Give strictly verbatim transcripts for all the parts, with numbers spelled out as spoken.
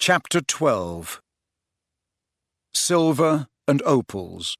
Chapter twelve. Silver and Opals.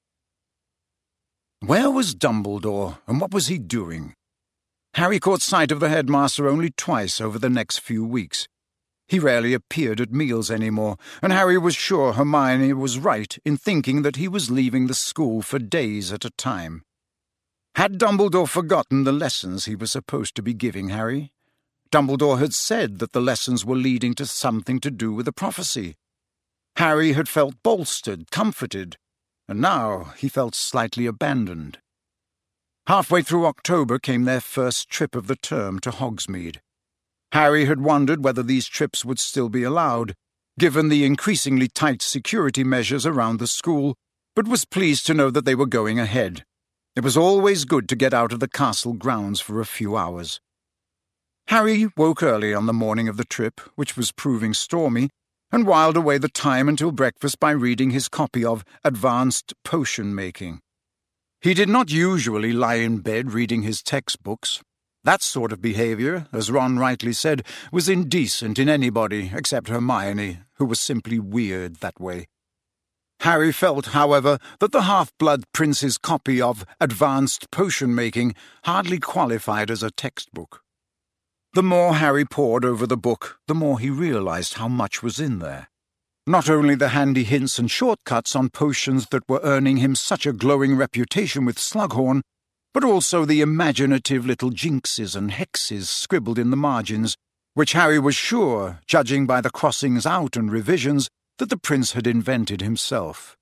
Where was Dumbledore, and what was he doing? Harry caught sight of the headmaster only twice over the next few weeks. He rarely appeared at meals anymore, and Harry was sure Hermione was right in thinking that he was leaving the school for days at a time. Had Dumbledore forgotten the lessons he was supposed to be giving Harry? Dumbledore had said that the lessons were leading to something to do with the prophecy. Harry had felt bolstered, comforted, and now he felt slightly abandoned. Halfway through October came their first trip of the term to Hogsmeade. Harry had wondered whether these trips would still be allowed, given the increasingly tight security measures around the school, but was pleased to know that they were going ahead. It was always good to get out of the castle grounds for a few hours. Harry woke early on the morning of the trip, which was proving stormy, and whiled away the time until breakfast by reading his copy of Advanced Potion Making. He did not usually lie in bed reading his textbooks. That sort of behaviour, as Ron rightly said, was indecent in anybody except Hermione, who was simply weird that way. Harry felt, however, that the Half-Blood Prince's copy of Advanced Potion Making hardly qualified as a textbook. The more Harry pored over the book, the more he realized how much was in there. Not only the handy hints and shortcuts on potions that were earning him such a glowing reputation with Slughorn, but also the imaginative little jinxes and hexes scribbled in the margins, which Harry was sure, judging by the crossings out and revisions, that the prince had invented himself.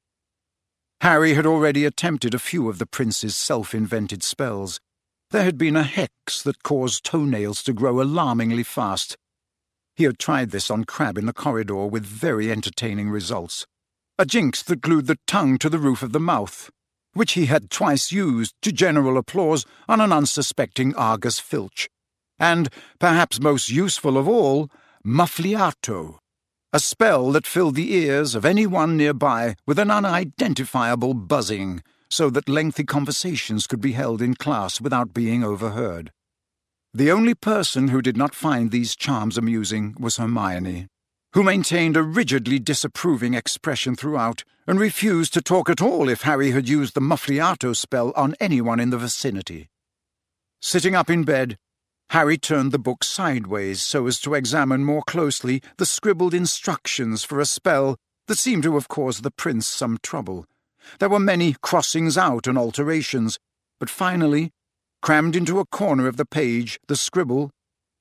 Harry had already attempted a few of the prince's self-invented spells. There had been a hex that caused toenails to grow alarmingly fast. He had tried this on Crabbe in the corridor with very entertaining results. A jinx that glued the tongue to the roof of the mouth, which he had twice used to general applause on an unsuspecting Argus Filch. And, perhaps most useful of all, Muffliato, a spell that filled the ears of anyone nearby with an unidentifiable buzzing, so that lengthy conversations could be held in class without being overheard. The only person who did not find these charms amusing was Hermione, who maintained a rigidly disapproving expression throughout and refused to talk at all if Harry had used the Muffliato spell on anyone in the vicinity. Sitting up in bed, Harry turned the book sideways so as to examine more closely the scribbled instructions for a spell that seemed to have caused the prince some trouble. There were many crossings out and alterations, but finally, crammed into a corner of the page, the scribble,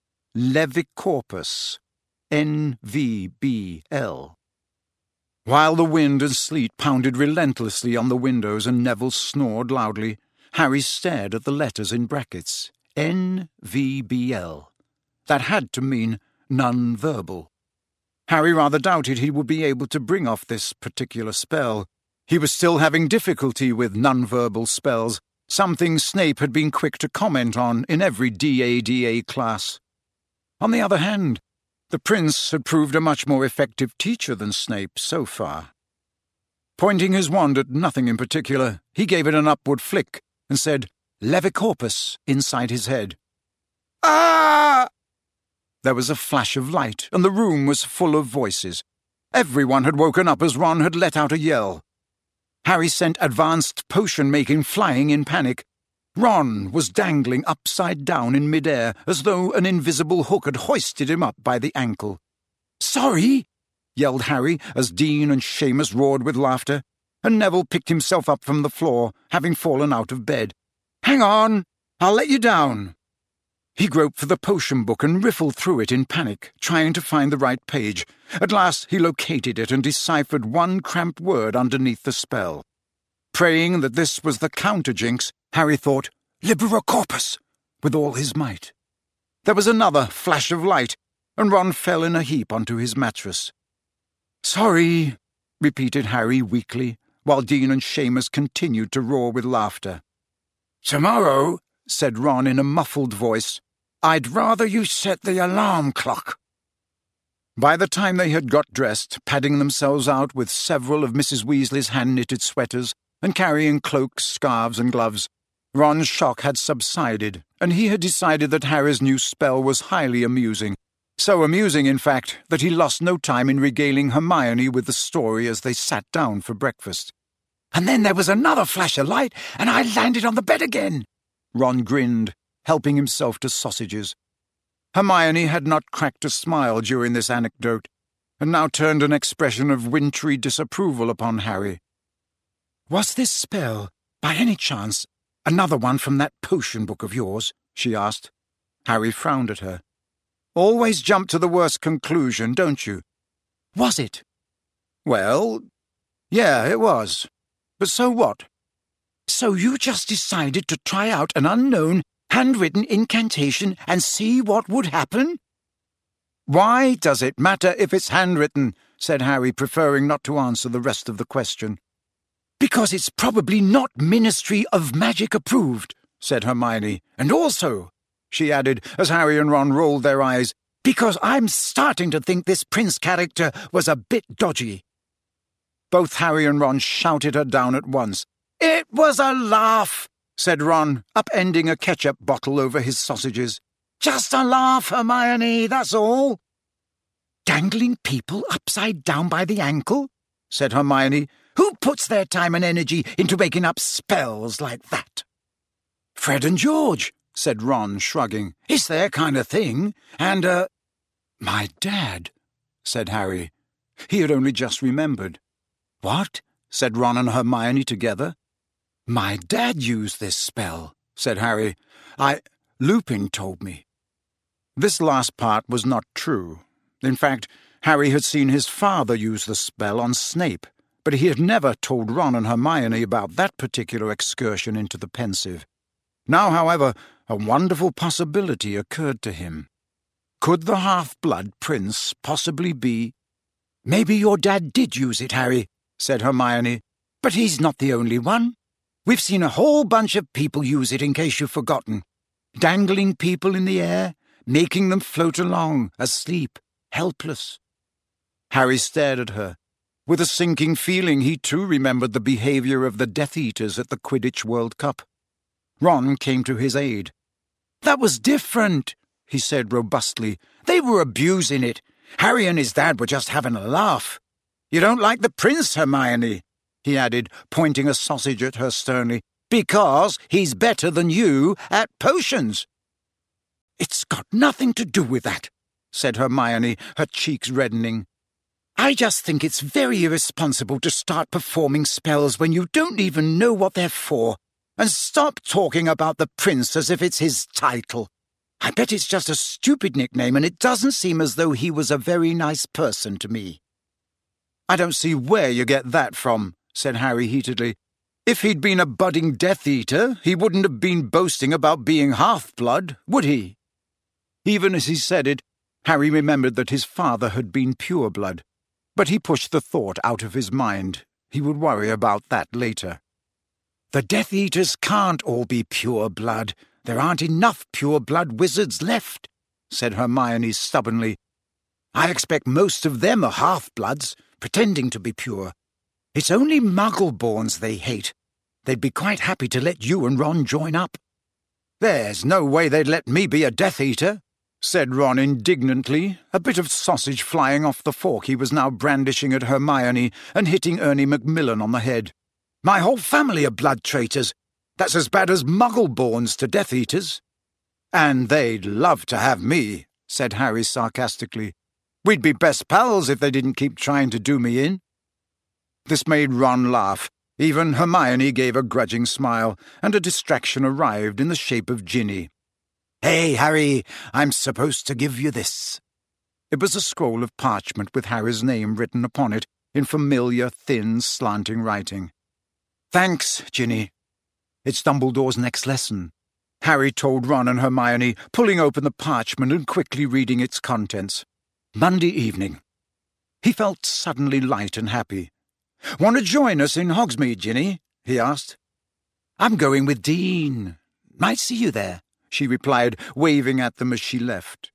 Levicorpus, N V B L. While the wind and sleet pounded relentlessly on the windows and Neville snored loudly, Harry stared at the letters in brackets, N V B L. That had to mean non-verbal. Harry rather doubted he would be able to bring off this particular spell. He was still having difficulty with non-verbal spells, something Snape had been quick to comment on in every D A D A class. On the other hand, the prince had proved a much more effective teacher than Snape so far. Pointing his wand at nothing in particular, he gave it an upward flick and said, Levicorpus, inside his head. Ah! There was a flash of light, and the room was full of voices. Everyone had woken up as Ron had let out a yell. Harry sent Advanced Potion Making flying in panic. Ron was dangling upside down in midair as though an invisible hook had hoisted him up by the ankle. "Sorry!" yelled Harry as Dean and Seamus roared with laughter, and Neville picked himself up from the floor, having fallen out of bed. "Hang on! I'll let you down!" He groped for the potion book and riffled through it in panic, trying to find the right page. At last he located it and deciphered one cramped word underneath the spell. Praying that this was the counter-jinx, Harry thought, Libera Corpus, with all his might. There was another flash of light, and Ron fell in a heap onto his mattress. "Sorry," repeated Harry weakly, while Dean and Seamus continued to roar with laughter. "Tomorrow," said Ron in a muffled voice, "I'd rather you set the alarm clock." By the time they had got dressed, padding themselves out with several of Missus Weasley's hand-knitted sweaters, and carrying cloaks, scarves, and gloves, Ron's shock had subsided, and he had decided that Harry's new spell was highly amusing, So amusing, in fact, that he lost no time in regaling Hermione with the story as they sat down for breakfast. "And then there was another flash of light, and I landed on the bed again." Ron grinned, helping himself to sausages. Hermione had not cracked a smile during this anecdote, and now turned an expression of wintry disapproval upon Harry. "Was this spell, by any chance, another one from that potion book of yours?" she asked. Harry frowned at her. "Always jump to the worst conclusion, don't you?" "Was it?" "Well, yeah, it was. But so what?" "So you just decided to try out an unknown, handwritten incantation and see what would happen?" "Why does it matter if it's handwritten?" said Harry, preferring not to answer the rest of the question. "Because it's probably not Ministry of Magic approved," said Hermione. "And also," she added, as Harry and Ron rolled their eyes, "because I'm starting to think this Prince character was a bit dodgy." Both Harry and Ron shouted her down at once. "It was a laugh," said Ron, upending a ketchup bottle over his sausages. "Just a laugh, Hermione, that's all." "Dangling people upside down by the ankle?" said Hermione. "Who puts their time and energy into making up spells like that?" "Fred and George," said Ron, shrugging. "It's their kind of thing, and, uh—" "My dad," said Harry. He had only just remembered. "What?" said Ron and Hermione together. "My dad used this spell," said Harry. I... Lupin told me." This last part was not true. In fact, Harry had seen his father use the spell on Snape, but he had never told Ron and Hermione about that particular excursion into the Pensieve. Now, however, a wonderful possibility occurred to him. Could the half-blood prince possibly be— "Maybe your dad did use it, Harry," said Hermione, "but he's not the only one. We've seen a whole bunch of people use it, in case you've forgotten. Dangling people in the air, making them float along, asleep, helpless." Harry stared at her. With a sinking feeling, he too remembered the behaviour of the Death Eaters at the Quidditch World Cup. Ron came to his aid. "That was different," he said robustly. "They were abusing it. Harry and his dad were just having a laugh. You don't like the prince, Hermione," he added, pointing a sausage at her sternly, "because he's better than you at potions." "It's got nothing to do with that," said Hermione, her cheeks reddening. "I just think it's very irresponsible to start performing spells when you don't even know what they're for, and stop talking about the prince as if it's his title. I bet it's just a stupid nickname, and it doesn't seem as though he was a very nice person to me." "I don't see where you get that from," said Harry heatedly. "If he'd been a budding Death Eater, he wouldn't have been boasting about being half-blood, would he?" Even as he said it, Harry remembered that his father had been pure-blood, but he pushed the thought out of his mind. He would worry about that later. "The Death Eaters can't all be pure blood. There aren't enough pure blood wizards left," said Hermione stubbornly. "I expect most of them are half-bloods, pretending to be pure. It's only Muggle-borns they hate. They'd be quite happy to let you and Ron join up." "There's no way they'd let me be a Death Eater," said Ron indignantly, a bit of sausage flying off the fork he was now brandishing at Hermione and hitting Ernie Macmillan on the head. "My whole family are blood traitors. That's as bad as Muggle-borns to Death Eaters." "And they'd love to have me," said Harry sarcastically. "We'd be best pals if they didn't keep trying to do me in." This made Ron laugh. Even Hermione gave a grudging smile, and a distraction arrived in the shape of Ginny. "Hey, Harry, I'm supposed to give you this." It was a scroll of parchment with Harry's name written upon it in familiar, thin, slanting writing. "Thanks, Ginny. It's Dumbledore's next lesson," Harry told Ron and Hermione, pulling open the parchment and quickly reading its contents. "Monday evening." He felt suddenly light and happy. "Want to join us in Hogsmeade, Ginny?" he asked. "I'm going with Dean. Might see you there," she replied, waving at them as she left.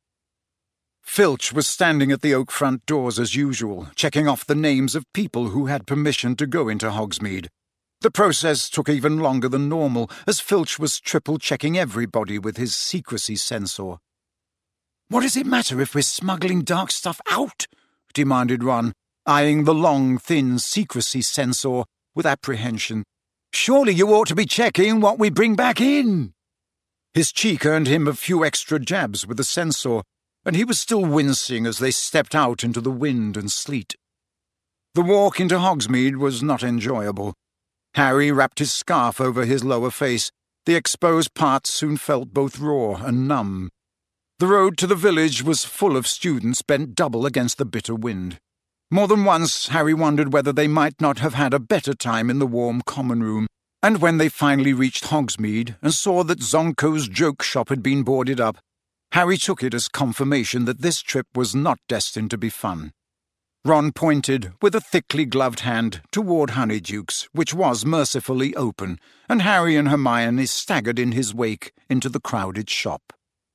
Filch was standing at the oak front doors as usual, checking off the names of people who had permission to go into Hogsmeade. The process took even longer than normal, as Filch was triple-checking everybody with his secrecy sensor. "What does it matter if we're smuggling dark stuff out?" demanded Ron, eyeing the long, thin secrecy sensor with apprehension. "Surely you ought to be checking what we bring back in." His cheek earned him a few extra jabs with the sensor, and he was still wincing as they stepped out into the wind and sleet. The walk into Hogsmeade was not enjoyable. Harry wrapped his scarf over his lower face. The exposed parts soon felt both raw and numb. The road to the village was full of students bent double against the bitter wind. More than once Harry wondered whether they might not have had a better time in the warm common room, and when they finally reached Hogsmeade and saw that Zonko's joke shop had been boarded up, Harry took it as confirmation that this trip was not destined to be fun. Ron pointed, with a thickly gloved hand, toward Honeydukes, which was mercifully open, and Harry and Hermione staggered in his wake into the crowded shop.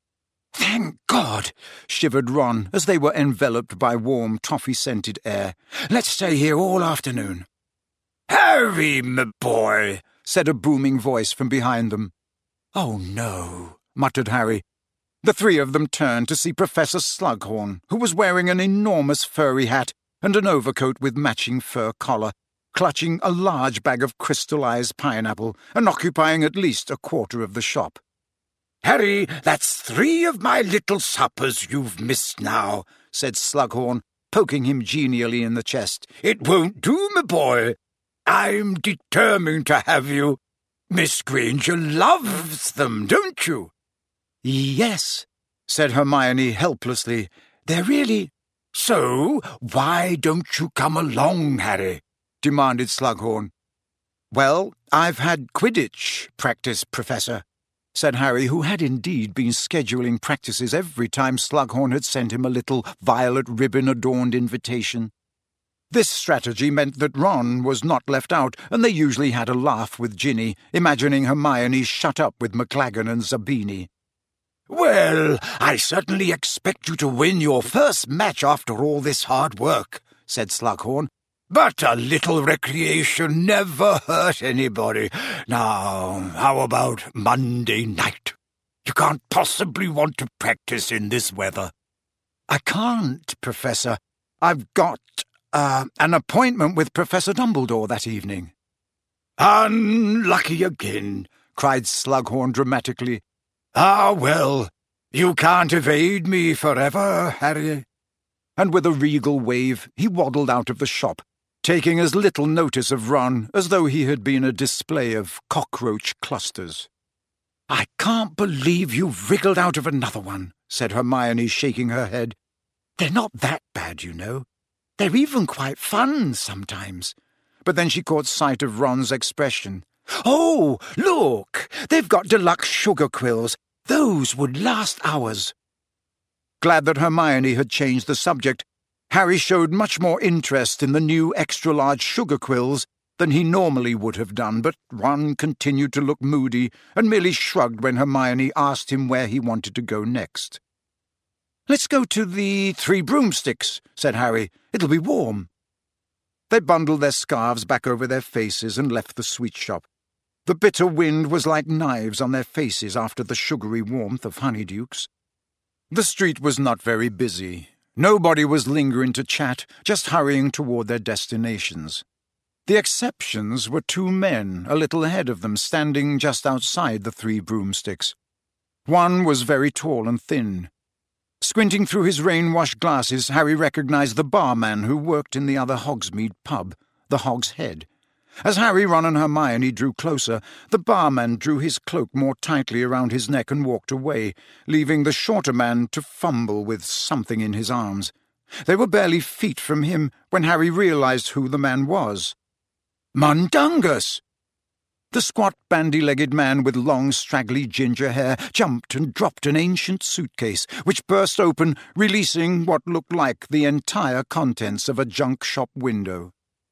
"Thank God!" shivered Ron as they were enveloped by warm, toffee-scented air. "Let's stay here all afternoon." "Harry, my boy!" said a booming voice from behind them. "Oh, no," muttered Harry. The three of them turned to see Professor Slughorn, who was wearing an enormous furry hat and an overcoat with matching fur collar, clutching a large bag of crystallized pineapple and occupying at least a quarter of the shop. "Harry, that's three of my little suppers you've missed now," said Slughorn, poking him genially in the chest. "It won't do, my boy. I'm determined to have you. Miss Granger loves them, don't you?" "Yes," said Hermione helplessly. "They're really—" "So why don't you come along, Harry?" demanded Slughorn. "Well, I've had Quidditch practice, Professor," said Harry, who had indeed been scheduling practices every time Slughorn had sent him a little violet ribbon-adorned invitation. This strategy meant that Ron was not left out, and they usually had a laugh with Ginny, imagining Hermione shut up with McLaggen and Zabini. "Well, I certainly expect you to win your first match after all this hard work," said Slughorn. "But a little recreation never hurt anybody. Now, how about Monday night? You can't possibly want to practice in this weather." "I can't, Professor. I've got, uh, an appointment with Professor Dumbledore that evening." "Unlucky again," cried Slughorn dramatically. "Ah, well, you can't evade me forever, Harry." And with a regal wave he waddled out of the shop, taking as little notice of Ron as though he had been a display of cockroach clusters. "I can't believe you've wriggled out of another one," said Hermione, shaking her head. "They're not that bad, you know. They're even quite fun sometimes." But then she caught sight of Ron's expression. "Oh, look! They've got deluxe sugar quills. Those would last hours." Glad that Hermione had changed the subject, Harry showed much more interest in the new extra-large sugar quills than he normally would have done, but Ron continued to look moody and merely shrugged when Hermione asked him where he wanted to go next. "Let's go to the Three Broomsticks," said Harry. "It'll be warm." They bundled their scarves back over their faces and left the sweet shop. The bitter wind was like knives on their faces after the sugary warmth of Honeydukes. The street was not very busy. Nobody was lingering to chat, just hurrying toward their destinations. The exceptions were two men, a little ahead of them, standing just outside the Three Broomsticks. One was very tall and thin. Squinting through his rain-washed glasses, Harry recognized the barman who worked in the other Hogsmeade pub, the Hog's Head. As Harry, Ron and Hermione drew closer, the barman drew his cloak more tightly around his neck and walked away, leaving the shorter man to fumble with something in his arms. They were barely feet from him when Harry realized who the man was. Mundungus! The squat, bandy-legged man with long, straggly ginger hair jumped and dropped an ancient suitcase, which burst open, releasing what looked like the entire contents of a junk shop window.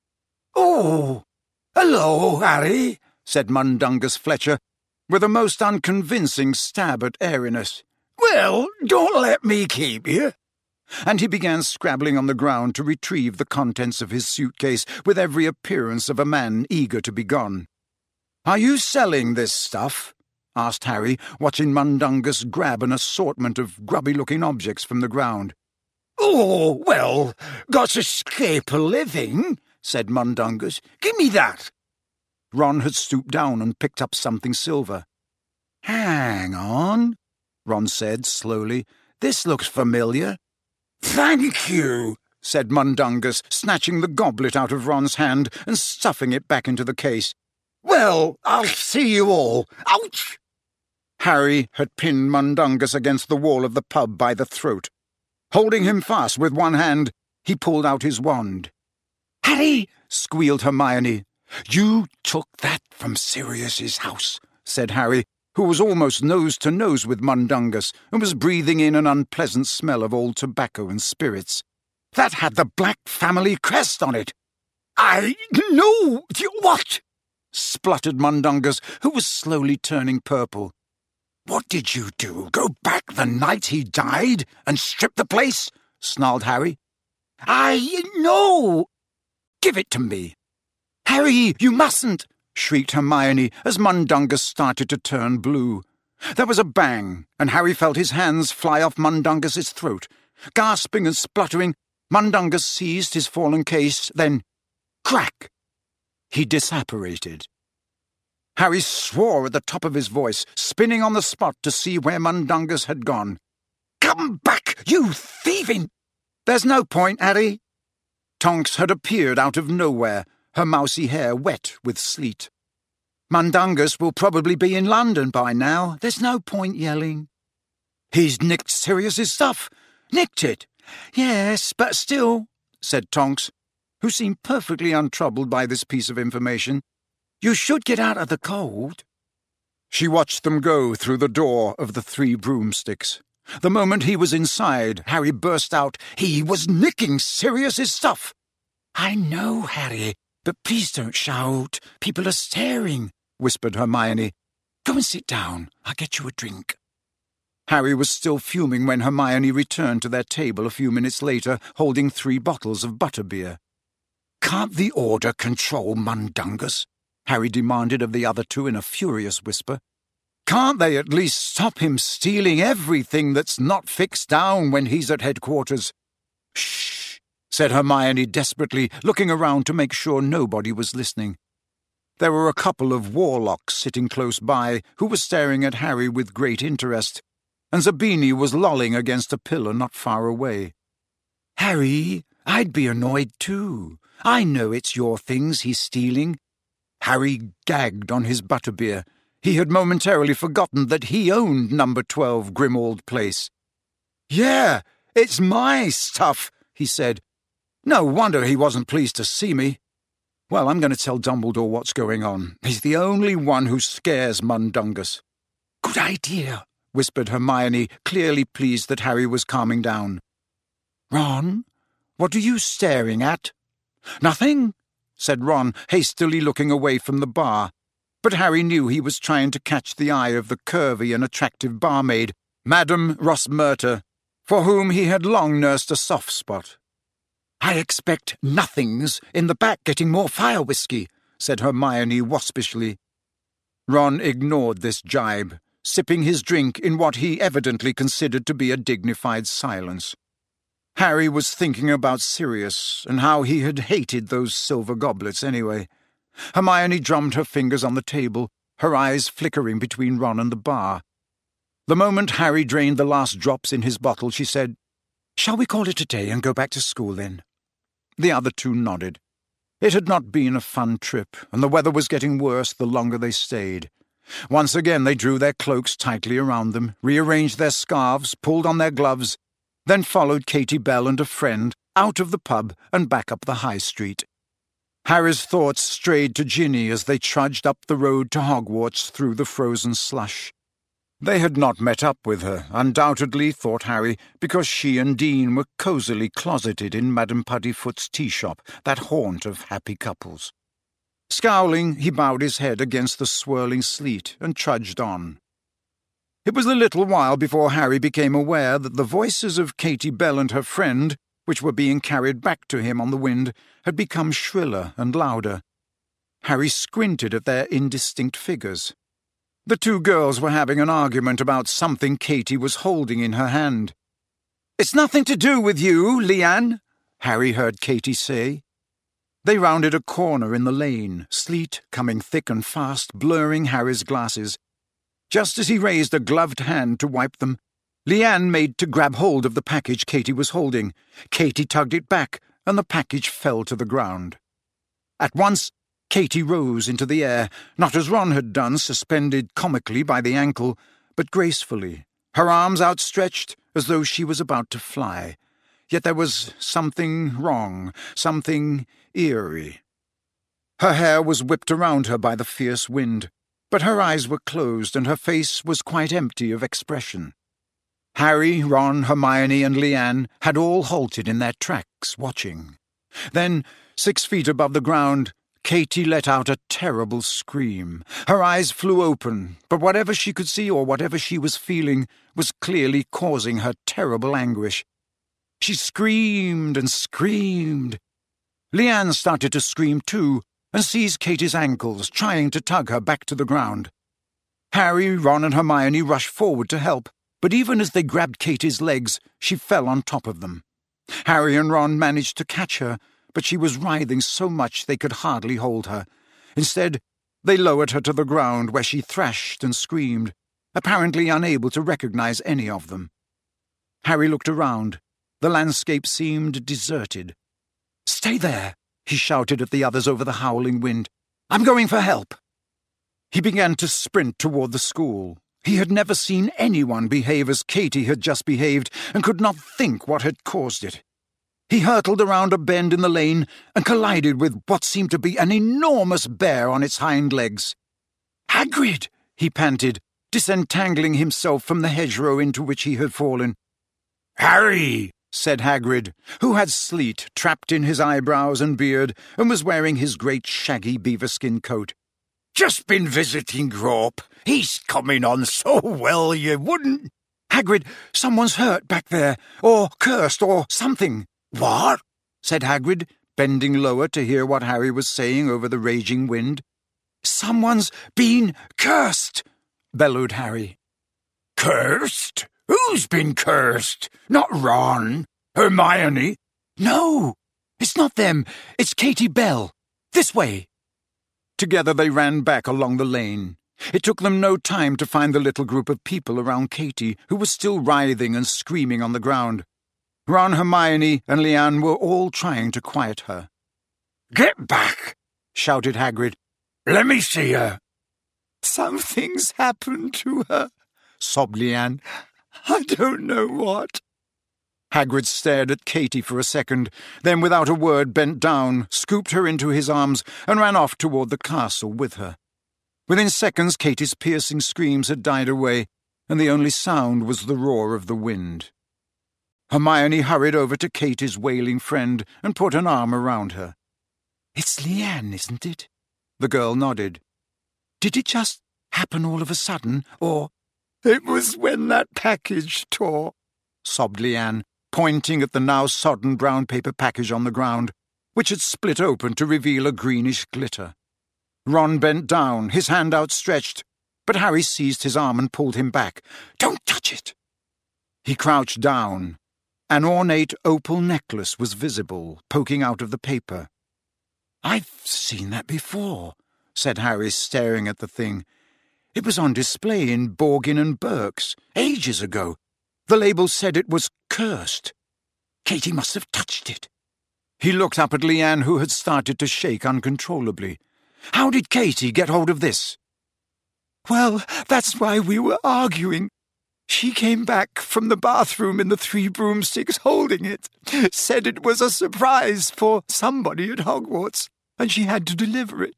"Oh! Hello, Harry," said Mundungus Fletcher, with a most unconvincing stab at airiness. "Well, don't let me keep you." And he began scrabbling on the ground to retrieve the contents of his suitcase with every appearance of a man eager to be gone. "Are you selling this stuff?" asked Harry, watching Mundungus grab an assortment of grubby-looking objects from the ground. "Oh, well, got to scrape a living," said Mundungus. "Give me that." Ron had stooped down and picked up something silver. "Hang on," Ron said slowly. "This looks familiar." "Thank you," said Mundungus, snatching the goblet out of Ron's hand and stuffing it back into the case. "Well, I'll see you all. Ouch!" Harry had pinned Mundungus against the wall of the pub by the throat. Holding him fast with one hand, he pulled out his wand. "Harry!" squealed Hermione. "You took that from Sirius's house," said Harry, who was almost nose to nose with Mundungus and was breathing in an unpleasant smell of old tobacco and spirits. "That had the Black family crest on it." "I know what?" spluttered Mundungus, who was slowly turning purple. "What did you do? Go back the night he died and strip the place?" snarled Harry. "I know." "Give it to me." "Harry, you mustn't!" shrieked Hermione as Mundungus started to turn blue. There was a bang, and Harry felt his hands fly off Mundungus's throat. Gasping and spluttering, Mundungus seized his fallen case, then crack! He disapparated. Harry swore at the top of his voice, spinning on the spot to see where Mundungus had gone. "Come back, you thieving—" "There's no point, Harry." Tonks had appeared out of nowhere, her mousy hair wet with sleet. "Mundungus will probably be in London by now. There's no point yelling." "He's nicked Sirius's stuff. Nicked it." "Yes, but still," said Tonks, who seemed perfectly untroubled by this piece of information. "You should get out of the cold." She watched them go through the door of the Three Broomsticks. The moment he was inside, Harry burst out, "He was nicking Sirius's stuff." "I know, Harry, but please don't shout. People are staring," whispered Hermione. "Go and sit down. I'll get you a drink." Harry was still fuming when Hermione returned to their table a few minutes later, holding three bottles of butterbeer. "Can't the Order control Mundungus?" Harry demanded of the other two in a furious whisper. "Can't they at least stop him stealing everything that's not fixed down when he's at headquarters?" "Shh," said Hermione desperately, looking around to make sure nobody was listening. There were a couple of warlocks sitting close by who were staring at Harry with great interest, and Zabini was lolling against a pillar not far away. "Harry, I'd be annoyed too. I know it's your things he's stealing." Harry gagged on his butterbeer. He had momentarily forgotten that he owned number twelve Grimmauld Place. "Yeah, it's my stuff," he said. No wonder he wasn't pleased to see me. Well, I'm going to tell Dumbledore what's going on. He's the only one who scares Mundungus. "Good idea," whispered Hermione, clearly pleased that Harry was calming down. "Ron, what are you staring at?" "Nothing," said Ron, hastily looking away from the bar. But Harry knew he was trying to catch the eye of the curvy and attractive barmaid, Madame Rosmerta, for whom he had long nursed a soft spot. "I expect nothing's in the back getting more fire whiskey," said Hermione waspishly. Ron ignored this jibe, sipping his drink in what he evidently considered to be a dignified silence. Harry was thinking about Sirius and how he had hated those silver goblets anyway. Hermione drummed her fingers on the table, her eyes flickering between Ron and the bar. The moment Harry drained the last drops in his bottle, she said, "Shall we call it a day and go back to school then?" The other two nodded. It had not been a fun trip, and the weather was getting worse the longer they stayed. Once again they drew their cloaks tightly around them, rearranged their scarves, pulled on their gloves, then followed Katy Bell and a friend out of the pub and back up the high street. Harry's thoughts strayed to Ginny as they trudged up the road to Hogwarts through the frozen slush. They had not met up with her, undoubtedly, thought Harry, because she and Dean were cosily closeted in Madame Puddifoot's tea-shop, that haunt of happy couples. Scowling, he bowed his head against the swirling sleet and trudged on. It was a little while before Harry became aware that the voices of Katy Bell and her friend, which were being carried back to him on the wind, had become shriller and louder. Harry squinted at their indistinct figures. The two girls were having an argument about something Katy was holding in her hand. "It's nothing to do with you, Leanne," Harry heard Katy say. They rounded a corner in the lane, sleet coming thick and fast, blurring Harry's glasses. Just as he raised a gloved hand to wipe them, Leanne made to grab hold of the package Katy was holding. Katy tugged it back, and the package fell to the ground. At once, Katy rose into the air, not as Ron had done, suspended comically by the ankle, but gracefully, her arms outstretched as though she was about to fly. Yet there was something wrong, something eerie. Her hair was whipped around her by the fierce wind, but her eyes were closed and her face was quite empty of expression. Harry, Ron, Hermione, and Leanne had all halted in their tracks, watching. Then, six feet above the ground, Katy let out a terrible scream. Her eyes flew open, but whatever she could see or whatever she was feeling was clearly causing her terrible anguish. She screamed and screamed. Leanne started to scream too, and seized Katy's ankles, trying to tug her back to the ground. Harry, Ron, and Hermione rushed forward to help, but even as they grabbed Katy's legs, she fell on top of them. Harry and Ron managed to catch her, but she was writhing so much they could hardly hold her. Instead, they lowered her to the ground, where she thrashed and screamed, apparently unable to recognize any of them. Harry looked around. The landscape seemed deserted. "Stay there," he shouted at the others over the howling wind. "I'm going for help." He began to sprint toward the school. He had never seen anyone behave as Katy had just behaved, and could not think what had caused it. He hurtled around a bend in the lane and collided with what seemed to be an enormous bear on its hind legs. "Hagrid!" he panted, disentangling himself from the hedgerow into which he had fallen. "Harry!" said Hagrid, who had sleet trapped in his eyebrows and beard and was wearing his great shaggy beaver-skin coat. "Just been visiting Grope. He's coming on so well you wouldn't—" "Hagrid, someone's hurt back there, or cursed, or something." "What?" said Hagrid, bending lower to hear what Harry was saying over the raging wind. "Someone's been cursed," bellowed Harry. "Cursed? Who's been cursed? Not Ron? Hermione?" "No, it's not them. It's Katy Bell. This way." Together they ran back along the lane. It took them no time to find the little group of people around Katy, who was still writhing and screaming on the ground. Ron, Hermione, and Leanne were all trying to quiet her. "Get back!" shouted Hagrid. "Let me see her." "Something's happened to her," sobbed Leanne. "I don't know what." Hagrid stared at Katy for a second, then without a word bent down, scooped her into his arms, and ran off toward the castle with her. Within seconds Katy's piercing screams had died away, and the only sound was the roar of the wind. Hermione hurried over to Katy's wailing friend and put an arm around her. "It's Leanne, isn't it?" The girl nodded. "Did it just happen all of a sudden, or—" "It was when that package tore," sobbed Leanne, pointing at the now sodden brown paper package on the ground, which had split open to reveal a greenish glitter. Ron bent down, his hand outstretched, but Harry seized his arm and pulled him back. "Don't touch it!" He crouched down. An ornate opal necklace was visible, poking out of the paper. "I've seen that before," said Harry, staring at the thing. "It was on display in Borgin and Burke's, ages ago. The label said it was cursed. Katy must have touched it." He looked up at Leanne, who had started to shake uncontrollably. "How did Katy get hold of this?" "Well, that's why we were arguing. She came back from the bathroom in the Three Broomsticks holding it, said it was a surprise for somebody at Hogwarts, and she had to deliver it.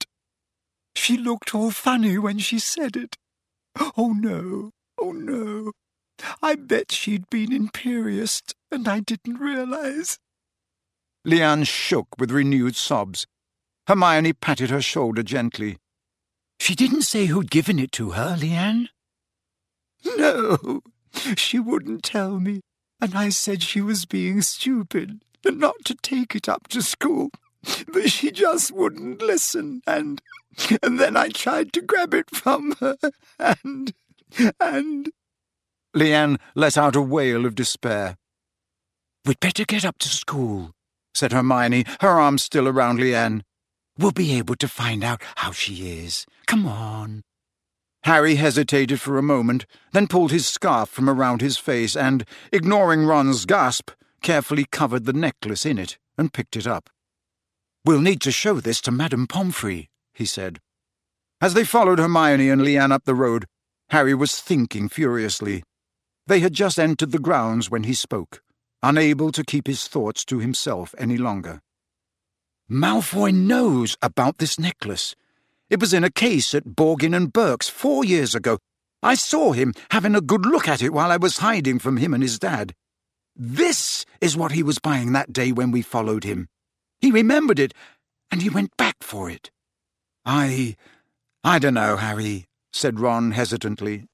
She looked all funny when she said it. Oh, no, oh, no. I bet she'd been imperious, and I didn't realize." Leanne shook with renewed sobs. Hermione patted her shoulder gently. "She didn't say who'd given it to her, Leanne?" "No, she wouldn't tell me, and I said she was being stupid and not to take it up to school, but she just wouldn't listen, and And then I tried to grab it from her, and... and... Leanne let out a wail of despair. "We'd better get up to school," said Hermione, her arm still around Leanne. "We'll be able to find out how she is. Come on." Harry hesitated for a moment, then pulled his scarf from around his face and, ignoring Ron's gasp, carefully covered the necklace in it and picked it up. "We'll need to show this to Madame Pomfrey," he said. As they followed Hermione and Leanne up the road, Harry was thinking furiously. They had just entered the grounds when he spoke, unable to keep his thoughts to himself any longer. "Malfoy knows about this necklace. It was in a case at Borgin and Burke's four years ago. I saw him having a good look at it while I was hiding from him and his dad. This is what he was buying that day when we followed him. He remembered it, and he went back for it." I... I don't know, Harry," said Ron hesitantly.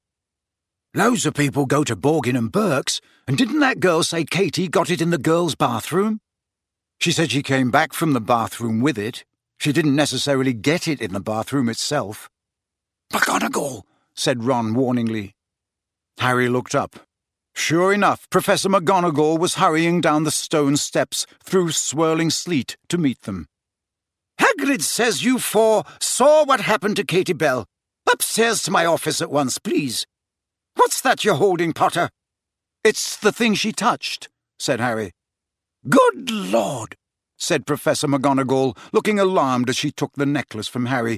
"Loads of people go to Borgin and Burke's, and didn't that girl say Katie got it in the girls' bathroom?" "She said she came back from the bathroom with it. She didn't necessarily get it in the bathroom itself." "McGonagall," said Ron warningly. Harry looked up. Sure enough, Professor McGonagall was hurrying down the stone steps through swirling sleet to meet them. "Hagrid says you four saw what happened to Katie Bell. Upstairs to my office at once, please. What's that you're holding, Potter?" "It's the thing she touched," said Harry. "Good Lord," said Professor McGonagall, looking alarmed as she took the necklace from Harry.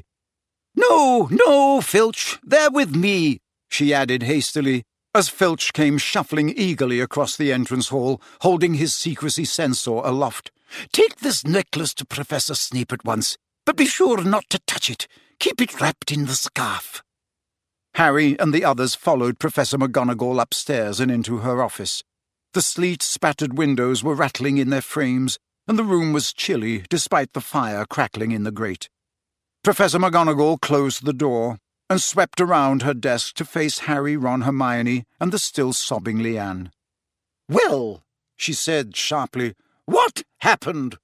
"No, no, Filch, they're with me," she added hastily, as Filch came shuffling eagerly across the entrance hall, holding his secrecy censor aloft. "Take this necklace to Professor Snape at once, but be sure not to touch it. Keep it wrapped in the scarf." Harry and the others followed Professor McGonagall upstairs and into her office. The sleet-spattered windows were rattling in their frames, and the room was chilly despite the fire crackling in the grate. Professor McGonagall closed the door and swept around her desk to face Harry, Ron, Hermione, and the still sobbing Leanne. "Well," she said sharply, "what happened?"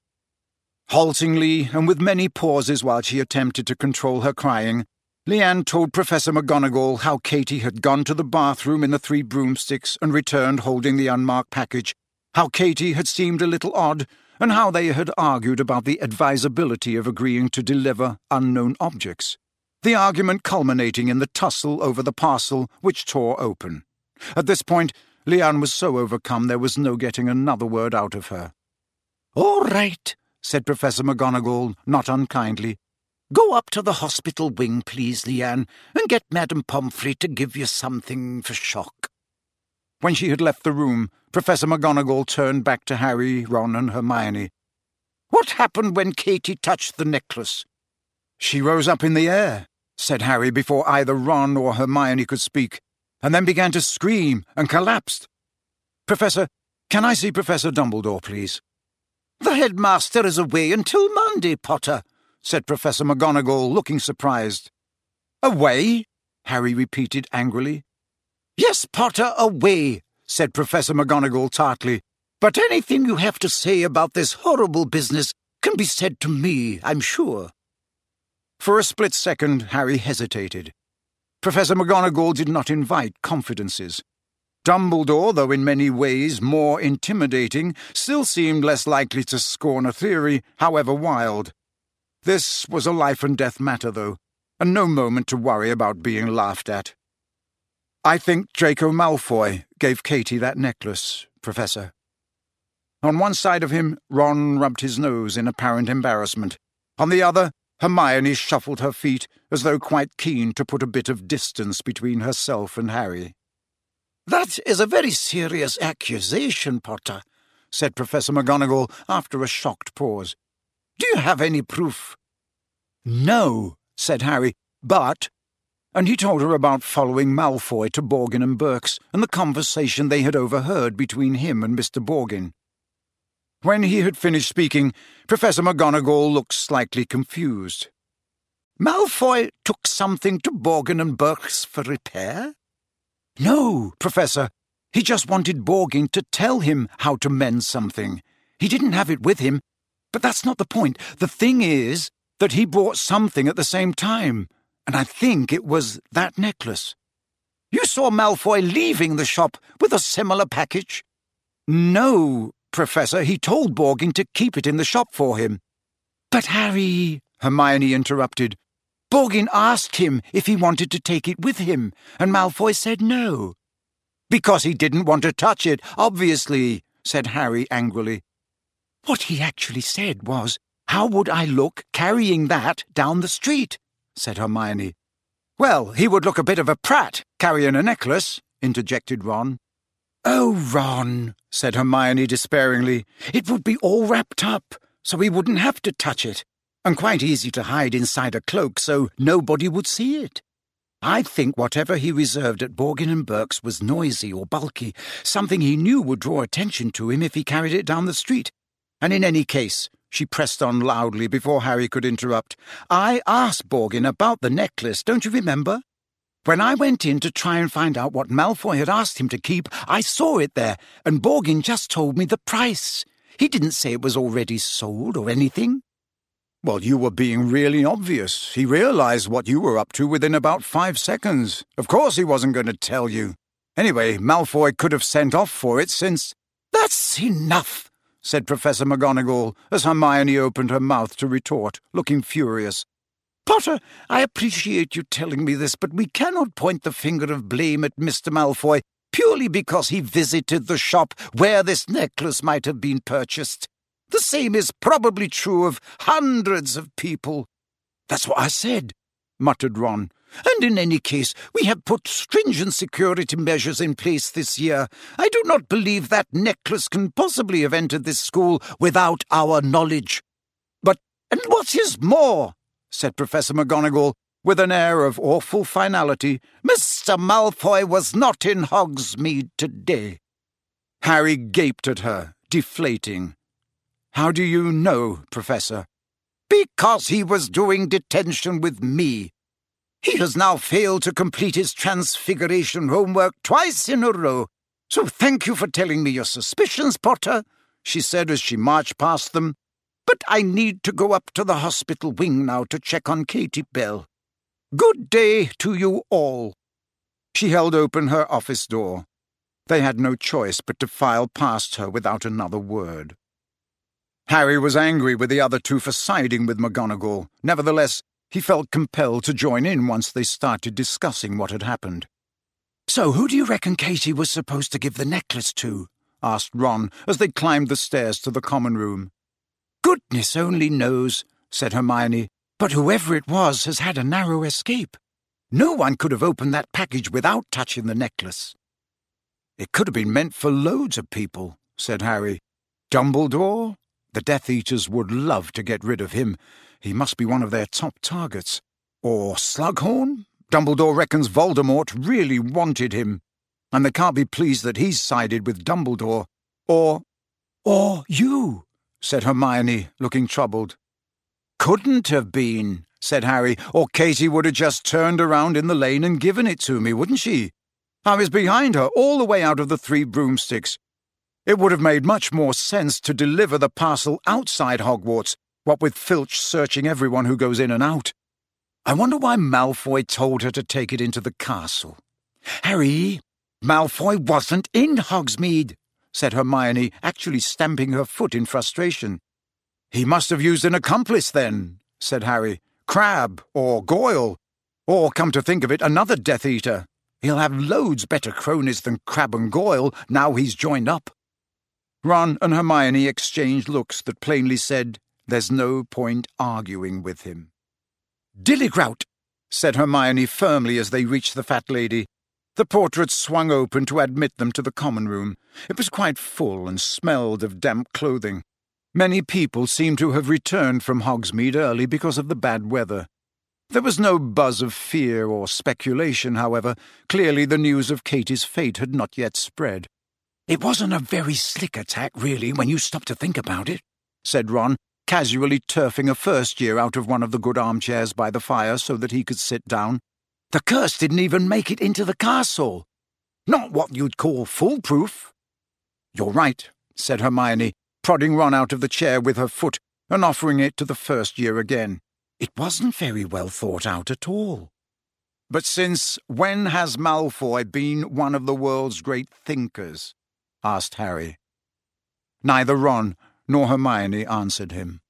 Haltingly, and with many pauses while she attempted to control her crying, Leanne told Professor McGonagall how Katie had gone to the bathroom in the Three Broomsticks and returned holding the unmarked package, how Katie had seemed a little odd, and how they had argued about the advisability of agreeing to deliver unknown objects, the argument culminating in the tussle over the parcel which tore open. At this point, Leanne was so overcome there was no getting another word out of her. "All right," said Professor McGonagall, not unkindly. "Go up to the hospital wing, please, Leanne, and get Madame Pomfrey to give you something for shock." When she had left the room, Professor McGonagall turned back to Harry, Ron, and Hermione. "What happened when Katie touched the necklace?" "She rose up in the air," said Harry before either Ron or Hermione could speak, and then began to scream and collapsed. "Professor, can I see Professor Dumbledore, please?" "The headmaster is away until Monday, Potter," said Professor McGonagall, looking surprised. "Away?" Harry repeated angrily. "Yes, Potter, away," said Professor McGonagall tartly. "But anything you have to say about this horrible business can be said to me, I'm sure." For a split second, Harry hesitated. Professor McGonagall did not invite confidences. Dumbledore, though in many ways more intimidating, still seemed less likely to scorn a theory, however wild. This was a life-and-death matter, though, and no moment to worry about being laughed at. "I think Draco Malfoy gave Katie that necklace, Professor." On one side of him, Ron rubbed his nose in apparent embarrassment. On the other, Hermione shuffled her feet, as though quite keen to put a bit of distance between herself and Harry. "That is a very serious accusation, Potter," said Professor McGonagall after a shocked pause. "Do you have any proof?" "No," said Harry, "but—" And he told her about following Malfoy to Borgin and Burke's and the conversation they had overheard between him and Mister Borgin. When he had finished speaking, Professor McGonagall looked slightly confused. "Malfoy took something to Borgin and Burke's for repair?" "No, Professor. He just wanted Borgin to tell him how to mend something. He didn't have it with him. But that's not the point. The thing is—" that he bought something at the same time, and I think it was that necklace." "You saw Malfoy leaving the shop with a similar package?" "No, Professor. He told Borgin to keep it in the shop for him." "But Harry," Hermione interrupted, "Borgin asked him if he wanted to take it with him, and Malfoy said no." "Because he didn't want to touch it, obviously," said Harry angrily. "What he actually said was, 'How would I look carrying that down the street?'" said Hermione. "Well, he would look a bit of a prat, carrying a necklace," interjected Ron. "Oh, Ron," said Hermione despairingly, "it would be all wrapped up, so he wouldn't have to touch it, and quite easy to hide inside a cloak so nobody would see it. I think whatever he reserved at Borgin and Burke's was noisy or bulky, something he knew would draw attention to him if he carried it down the street. And in any case," she pressed on loudly before Harry could interrupt, "I asked Borgin about the necklace, don't you remember? When I went in to try and find out what Malfoy had asked him to keep, I saw it there, and Borgin just told me the price. He didn't say it was already sold or anything." "Well, you were being really obvious. He realized what you were up to within about five seconds. Of course he wasn't going to tell you. Anyway, Malfoy could have sent off for it since—" "That's enough," said Professor McGonagall, as Hermione opened her mouth to retort, looking furious. "Potter, I appreciate you telling me this, but we cannot point the finger of blame at Mister Malfoy purely because he visited the shop where this necklace might have been purchased. The same is probably true of hundreds of people." "That's what I said," muttered Ron. "And in any case, we have put stringent security measures in place this year. I do not believe that necklace can possibly have entered this school without our knowledge." "But, and what is more," said Professor McGonagall, with an air of awful finality, "Mister Malfoy was not in Hogsmeade today." Harry gaped at her, deflating. "How do you know, Professor?" "Because he was doing detention with me. He has now failed to complete his transfiguration homework twice in a row. So thank you for telling me your suspicions, Potter," she said as she marched past them. "But I need to go up to the hospital wing now to check on Katie Bell. Good day to you all." She held open her office door. They had no choice but to file past her without another word. Harry was angry with the other two for siding with McGonagall. Nevertheless, he felt compelled to join in once they started discussing what had happened. "So who do you reckon Katie was supposed to give the necklace to?" asked Ron as they climbed the stairs to the common room. "Goodness only knows," said Hermione, "but whoever it was has had a narrow escape. No one could have opened that package without touching the necklace." "It could have been meant for loads of people," said Harry. "Dumbledore? The Death Eaters would love to get rid of him. He must be one of their top targets. Or Slughorn? Dumbledore reckons Voldemort really wanted him, and they can't be pleased that he's sided with Dumbledore. Or... or you," said Hermione, looking troubled. "Couldn't have been," said Harry, "or Katie would have just turned around in the lane and given it to me, wouldn't she? I was behind her all the way out of the Three Broomsticks. It would have made much more sense to deliver the parcel outside Hogwarts, what with Filch searching everyone who goes in and out. I wonder why Malfoy told her to take it into the castle." "Harry, Malfoy wasn't in Hogsmeade," said Hermione, actually stamping her foot in frustration. "He must have used an accomplice then," said Harry. "Crabbe or Goyle. Or, come to think of it, another Death Eater. He'll have loads better cronies than Crabbe and Goyle now he's joined up." Ron and Hermione exchanged looks that plainly said, "There's no point arguing with him." "Dillygrout," said Hermione firmly as they reached the fat lady. The portrait swung open to admit them to the common room. It was quite full and smelled of damp clothing. Many people seemed to have returned from Hogsmeade early because of the bad weather. There was no buzz of fear or speculation, however. Clearly the news of Katie's fate had not yet spread. "It wasn't a very slick attack, really, when you stop to think about it," said Ron, casually turfing a first year out of one of the good armchairs by the fire so that he could sit down. "The curse didn't even make it into the castle. Not what you'd call foolproof." "You're right," said Hermione, prodding Ron out of the chair with her foot and offering it to the first year again. It wasn't very well thought out at all. But since when has Malfoy been one of the world's great thinkers? Asked Harry. Neither Ron nor Hermione answered him.